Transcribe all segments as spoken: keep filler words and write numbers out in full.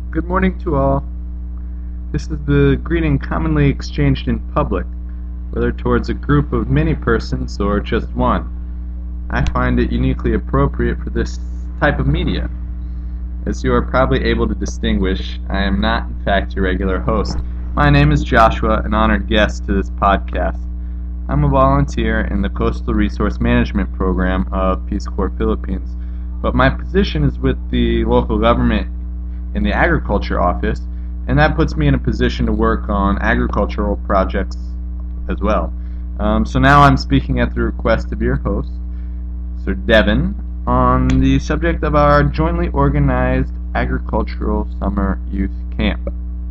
Good morning to all. This is the greeting commonly exchanged in public, whether towards a group of many persons or just one. I find it uniquely appropriate for this type of media. As you are probably able to distinguish, I am not in fact your regular host. My name is Joshua, an honored guest to this podcast. I'm a volunteer in the Coastal Resource Management Program of Peace Corps Philippines, but my position is with the local government in the Agriculture Office, and that puts me in a position to work on agricultural projects as well. Um, so now I'm speaking at the request of your host, Sir Devin, on the subject of our jointly organized agricultural summer youth camp.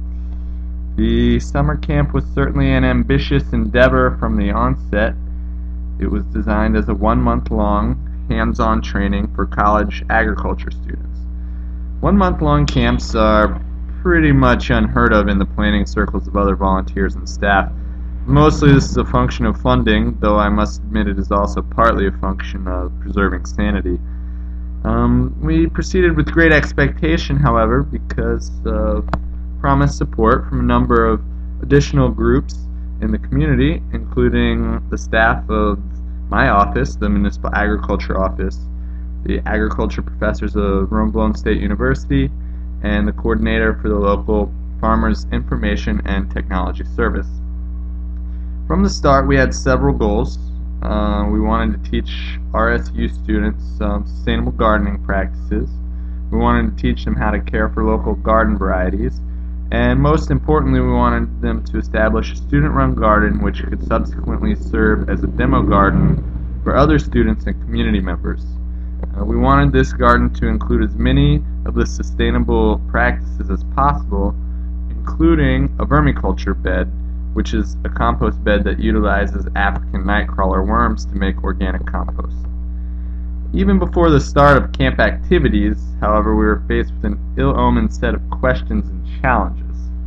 The summer camp was certainly an ambitious endeavor from the onset. It was designed as a one-month-long hands-on training for college agriculture students. One-month-long camps are pretty much unheard of in the planning circles of other volunteers and staff. Mostly this is a function of funding, though I must admit it is also partly a function of preserving sanity. Um, we proceeded with great expectation, however, because of promised support from a number of additional groups in the community, including the staff of my office, the Municipal Agriculture Office, the agriculture professors of Romblon State University, and the coordinator for the local Farmers Information and Technology Service. From the start, we had several goals. Uh, we wanted to teach R S U students um, sustainable gardening practices. We wanted to teach them how to care for local garden varieties. And most importantly, we wanted them to establish a student-run garden which could subsequently serve as a demo garden for other students and community members. Uh, we wanted this garden to include as many of the sustainable practices as possible, including a vermiculture bed, which is a compost bed that utilizes African nightcrawler worms to make organic compost. Even before the start of camp activities, however, we were faced with an ill-omened set of questions and challenges.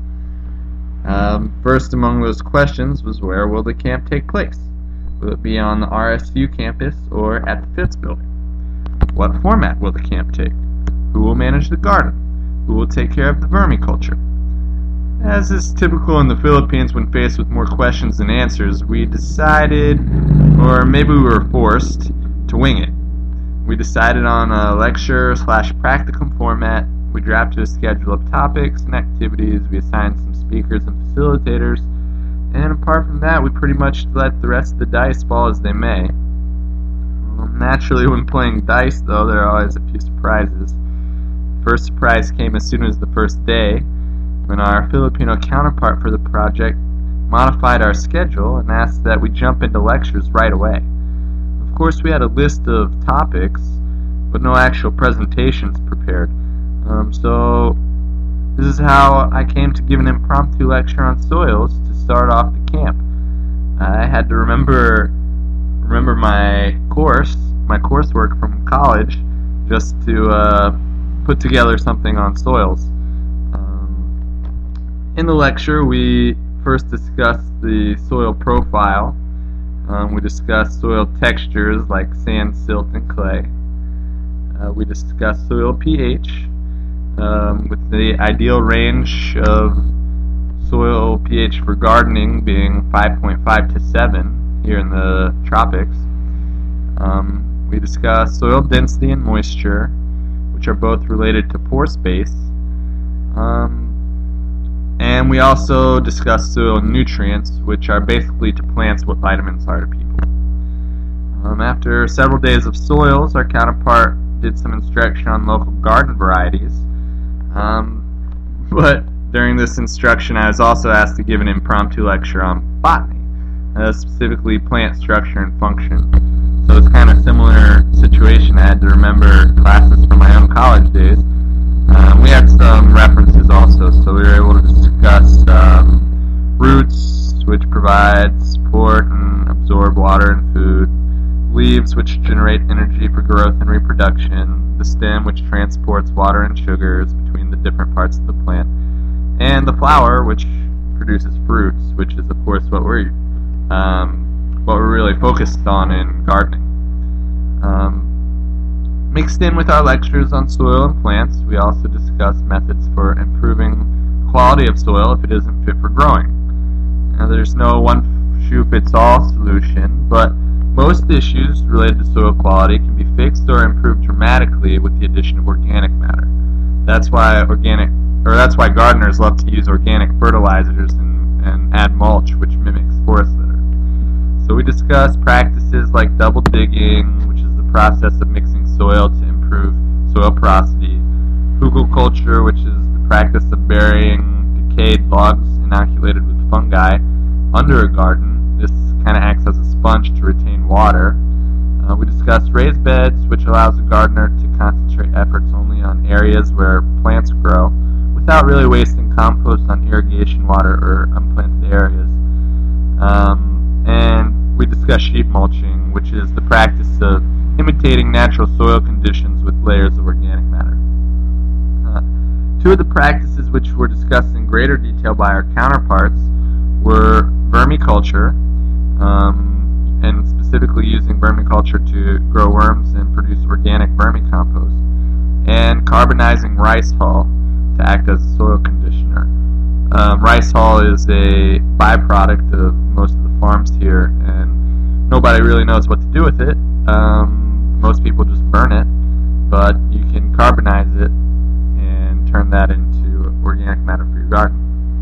Um, first among those questions was, where will the camp take place? Will it be on the R S U campus or at the Fitz building? What format will the camp take? Who will manage the garden? Who will take care of the vermiculture? As is typical in the Philippines when faced with more questions than answers, we decided, or maybe we were forced, to wing it. We decided on a lecture slash practicum format. We drafted a schedule of topics and activities. We assigned some speakers and facilitators. And apart from that, we pretty much let the rest of the dice fall as they may. Naturally, when playing dice, though, there are always a few surprises. First surprise came as soon as the first day, when our Filipino counterpart for the project modified our schedule and asked that we jump into lectures right away. Of course, we had a list of topics, but no actual presentations prepared. Um, so, this is how I came to give an impromptu lecture on soils to start off the camp. I had to remember remember my course, my coursework from college, just to uh, put together something on soils. Um, in the lecture, we first discussed the soil profile. Um, we discussed soil textures like sand, silt, and clay. Uh, we discussed soil pH, um, with the ideal range of soil pH for gardening being five point five to seven. Here in the tropics. Um, we discussed soil density and moisture, which are both related to pore space. Um, and we also discussed soil nutrients, which are basically to plants what vitamins are to people. Um, after several days of soils, our counterpart did some instruction on local garden varieties. Um, but during this instruction, I was also asked to give an impromptu lecture on botany. Uh, specifically plant structure and function. So it's kind of similar situation. I had to remember classes from my own college days. Um, we had some references also, so we were able to discuss um, roots, which provide support and absorb water and food, leaves, which generate energy for growth and reproduction, the stem, which transports water and sugars between the different parts of the plant, and the flower, which produces fruits, which is, of course, what we're Um, what we're really focused on in gardening. Um, Mixed in with our lectures on soil and plants, we also discuss methods for improving the quality of soil if it isn't fit for growing. Now, there's no one-shoe-fits-all solution, but most issues related to soil quality can be fixed or improved dramatically with the addition of organic matter. That's why organic, or that's why gardeners love to use organic fertilizers and, and add mulch, which mimics forest litter. So we discuss practices like double digging, which is the process of mixing soil to improve soil porosity, hugelkultur, which is the practice of burying decayed logs inoculated with fungi under a garden. This kind of acts as a sponge to retain water. Uh, we discussed raised beds, which allows a gardener to concentrate efforts only on areas where plants grow, without really wasting compost on irrigation water or unplanted areas. Um, and we discussed sheet mulching, which is the practice of imitating natural soil conditions with layers of organic matter. Uh, two of the practices which were discussed in greater detail by our counterparts were vermiculture, um, and specifically using vermiculture to grow worms and produce organic vermicompost, and carbonizing rice hull to act as a soil conditioner. Um, rice hull is a byproduct of most of the farms here, and nobody really knows what to do with it. Um, most people just burn it, but you can carbonize it and turn that into organic matter for your garden.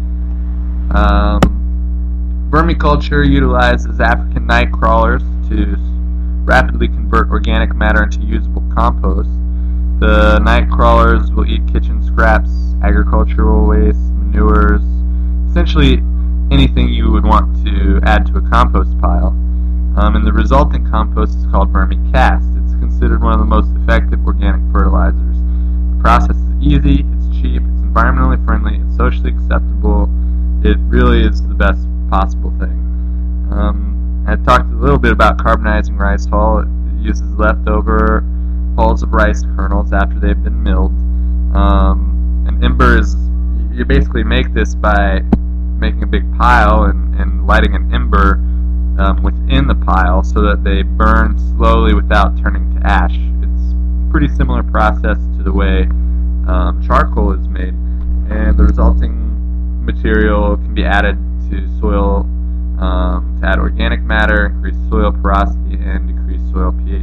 Um, vermiculture utilizes African night crawlers to rapidly convert organic matter into usable compost. The night crawlers will eat kitchen scraps, agricultural waste, manures, essentially anything you would want to add to a compost pile. Um, and the resulting compost is called vermicast. It's considered one of the most effective organic fertilizers. The process is easy, it's cheap, it's environmentally friendly, it's socially acceptable. It really is the best possible thing. Um, I talked a little bit about carbonizing rice hull. It uses leftover hulls of rice kernels after they've been milled. Um, and ember is, you basically make this by making a big pile and, and lighting an ember um, within the pile so that they burn slowly without turning to ash. It's a pretty similar process to the way um, charcoal is made, and the resulting material can be added to soil um, to add organic matter, increase soil porosity, and decrease soil pH.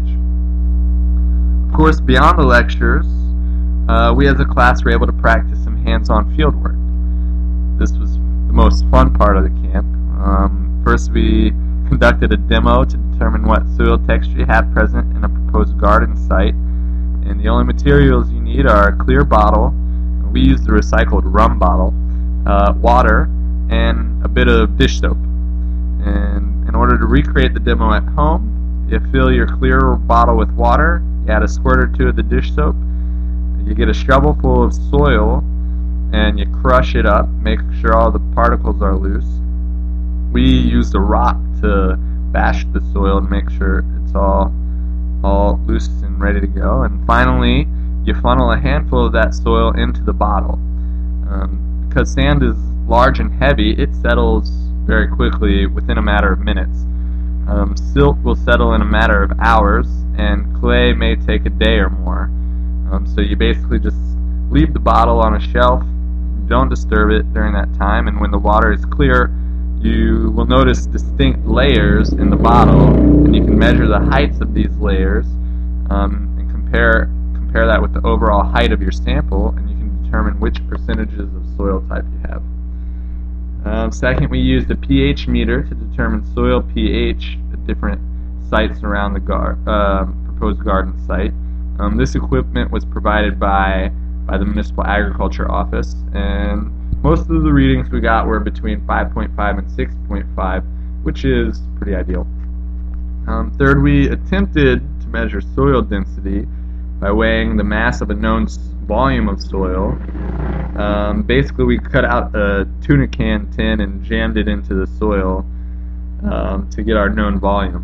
Of course, beyond the lectures, uh, we as a class were able to practice some hands-on field work. This was the most fun part of the camp. Um, first, we conducted a demo to determine what soil texture you have present in a proposed garden site. And the only materials you need are a clear bottle. We used the recycled rum bottle, uh, water, and a bit of dish soap. And in order to recreate the demo at home, you fill your clear bottle with water, you add a squirt or two of the dish soap, you get a shovel full of soil, and you crush it up, make sure all the particles are loose. We used a rock to bash the soil and make sure it's all all loose and ready to go. And finally, you funnel a handful of that soil into the bottle. Um, because sand is large and heavy, it settles very quickly within a matter of minutes. Um, silt will settle in a matter of hours, and clay may take a day or more. Um, so you basically just leave the bottle on a shelf, don't disturb it during that time, and when the water is clear, you will notice distinct layers in the bottle, and you can measure the heights of these layers um, and compare compare that with the overall height of your sample, and you can determine which percentages of soil type you have. Um, second, we used a pH meter to determine soil pH at different sites around the gar uh, proposed garden site. Um, this equipment was provided by by the Municipal Agriculture Office, and most of the readings we got were between five point five and six point five, which is pretty ideal. Um, third, we attempted to measure soil density by weighing the mass of a known volume of soil. Um, basically, we cut out a tuna can tin and jammed it into the soil um, to get our known volume.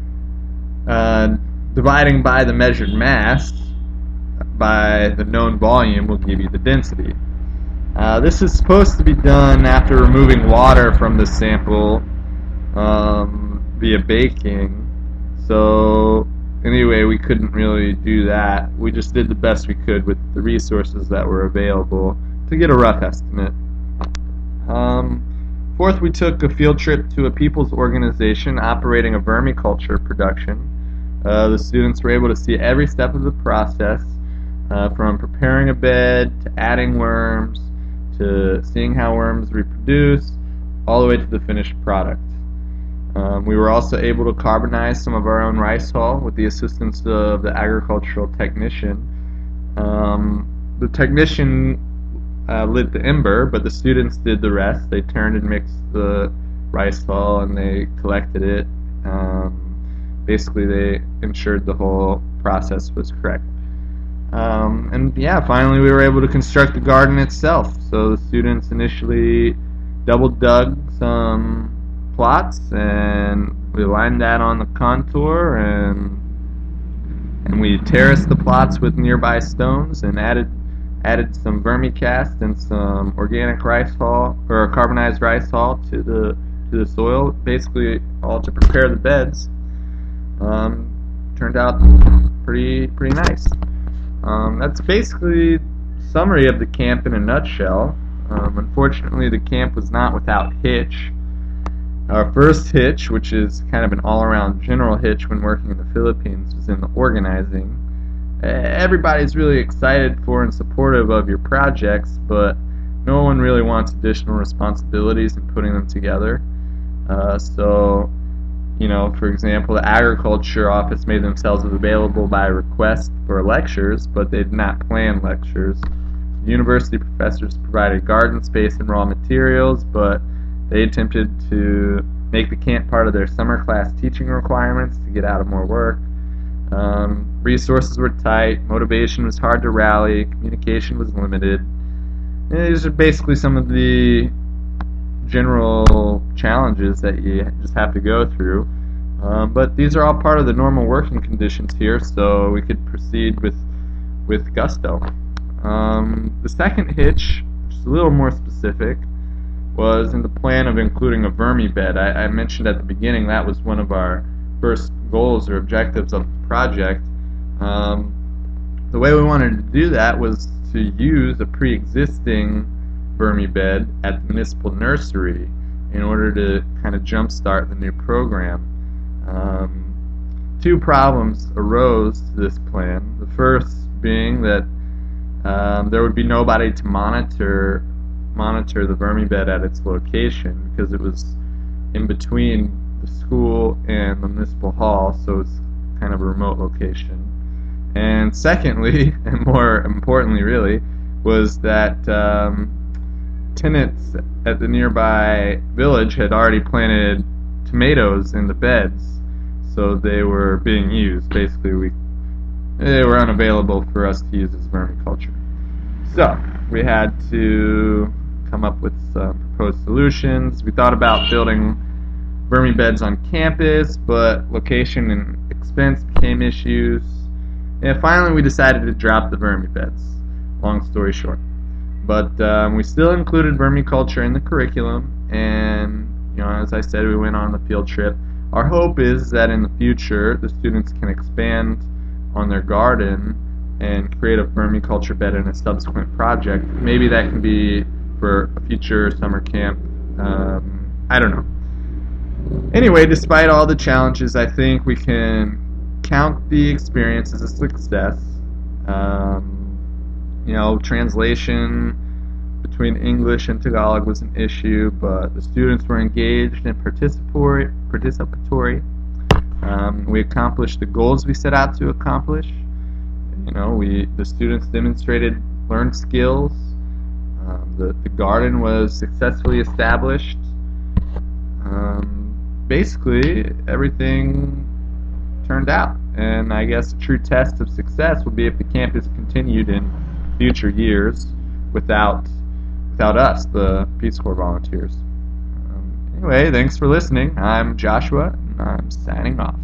Uh, dividing by the measured mass by the known volume will give you the density. Uh, this is supposed to be done after removing water from the sample um, via baking. So anyway, we couldn't really do that. We just did the best we could with the resources that were available to get a rough estimate. Um, fourth, we took a field trip to a people's organization operating a vermiculture production. Uh, the students were able to see every step of the process, uh, from preparing a bed to adding worms to seeing how worms reproduce, all the way to the finished product. Um, we were also able to carbonize some of our own rice hull with the assistance of the agricultural technician. Um, the technician uh, lit the ember, but the students did the rest. They turned and mixed the rice hull and they collected it. Um, basically, they ensured the whole process was correct. Um, and yeah, finally we were able to construct the garden itself. So the students initially double dug some plots, and we lined that on the contour, and and we terraced the plots with nearby stones, and added added some vermicast and some organic rice hull or carbonized rice hull to the to the soil, basically all to prepare the beds. Um, turned out pretty pretty nice. Um, that's basically a summary of the camp in a nutshell. Um, unfortunately, the camp was not without hitch. Our first hitch, which is kind of an all-around general hitch when working in the Philippines, was in the organizing. Everybody's really excited for and supportive of your projects, but no one really wants additional responsibilities in putting them together. Uh, so, you know, for example, the agriculture office made themselves available by request for lectures, but they did not plan lectures. The university professors provided garden space and raw materials, but they attempted to make the camp part of their summer class teaching requirements to get out of more work. Um, resources were tight, motivation was hard to rally, communication was limited. And these are basically some of the general challenges that you just have to go through. Um, but these are all part of the normal working conditions here, so we could proceed with, with gusto. Um, the second hitch, which is a little more specific, was in the plan of including a vermi bed. I, I mentioned at the beginning that was one of our first goals or objectives of the project. Um, the way we wanted to do that was to use a pre-existing vermi bed at the municipal nursery in order to kind of jumpstart the new program. Um, two problems arose to this plan. The first being that um, there would be nobody to monitor monitor the vermi bed at its location because it was in between the school and the municipal hall, so it's kind of a remote location. And secondly, and more importantly really, was that um, tenants at the nearby village had already planted tomatoes in the beds, so they were being used. Basically, we they were unavailable for us to use as vermiculture. So we had to come up with some proposed solutions. We thought about building vermi beds on campus, but location and expense became issues. And finally, we decided to drop the vermi beds. Long story short. But um, we still included vermiculture in the curriculum, and you know, as I said, we went on the field trip. Our hope is that in the future, the students can expand on their garden and create a vermiculture bed in a subsequent project. Maybe that can be for a future summer camp. Um, I don't know. Anyway, despite all the challenges, I think we can count the experience as a success. Um, you know, translation between English and Tagalog was an issue, but the students were engaged and participatory. participatory. Um, we accomplished the goals we set out to accomplish. You know, we the students demonstrated learned skills. Um, the, the garden was successfully established. Um, basically, everything turned out. And I guess a true test of success would be if the campus continued in future years without without us, the Peace Corps volunteers. Um, anyway, thanks for listening. I'm Joshua, and I'm signing off.